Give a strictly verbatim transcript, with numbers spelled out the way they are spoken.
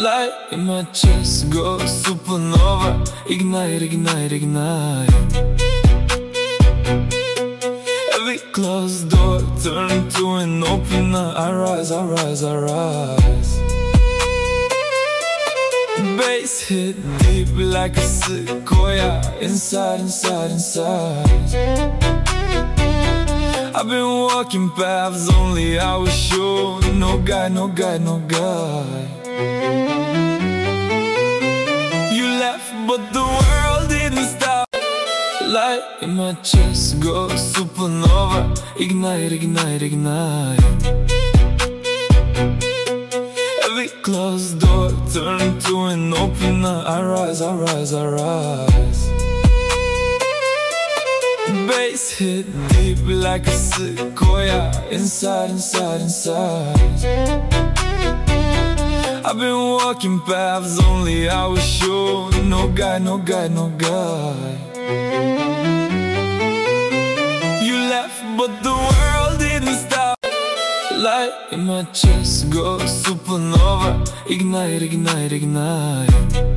Light in my chest goes supernova. Ignite, ignite, ignite. Every closed door turn to an opener. I rise, I rise, I rise. Bass hit deep like a sequoia. Inside, inside, inside. I've been walking paths only I was sure. No guide, no guide, no guide. You left but the world didn't stop. Light in my chest goes supernova. Ignite, ignite, ignite. Every closed door turn to an opener. I rise, I rise, I rise. Bass hit deep like a sequoia. Inside, inside, inside. I've been walking paths only I was sure. No guide, no guide, no guide. You left but the world didn't stop. Light in my chest goes supernova. Ignite, ignite, ignite.